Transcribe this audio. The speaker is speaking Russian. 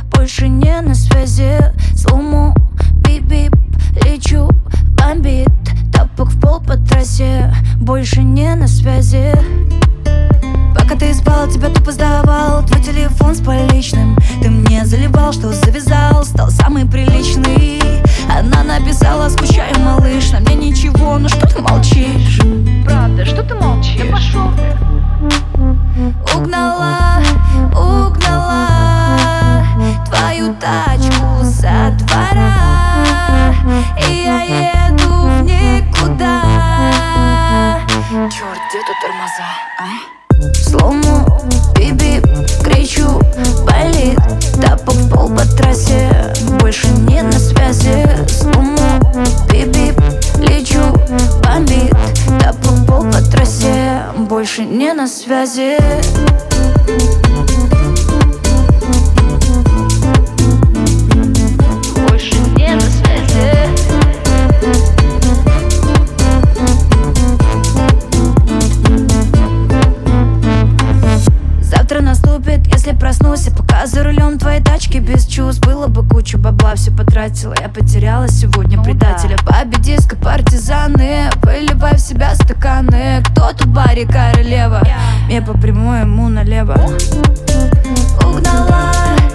больше не на связи. Слоумо, бип-бип, лечу, бомбит. Тапок в пол по трассе, больше не на связи. Пока ты спал, тебя тупо сдавал твой телефон с поличным. Ты мне заливал, что завязал, стал самый приличный. Она написала: скучаю, малыш, на мне ничего, но что ты молчишь? Правда, что ты молчишь? Да пошел ты. Угнала твою тачку со двора, и я еду в никуда. Черт, где тут тормоза, а? Слоумо, бип-бип, кричу, болит. Тапок в пол по трассе, больше не на связи. Слоумо, бип-бип, лечу, бомбит. Тапок в пол по трассе, больше не на связи. Больше не на связи. Завтра наступит, если проснусь, и пока за рулем твоей тачки без чувств. Было бы кучу бабла, все потратила, я потеряла сегодня предателя. Бабе диско, партизаны, выливай в себя стаканы. Кто тут баре королева? Я по прямой, ему налево. Угнала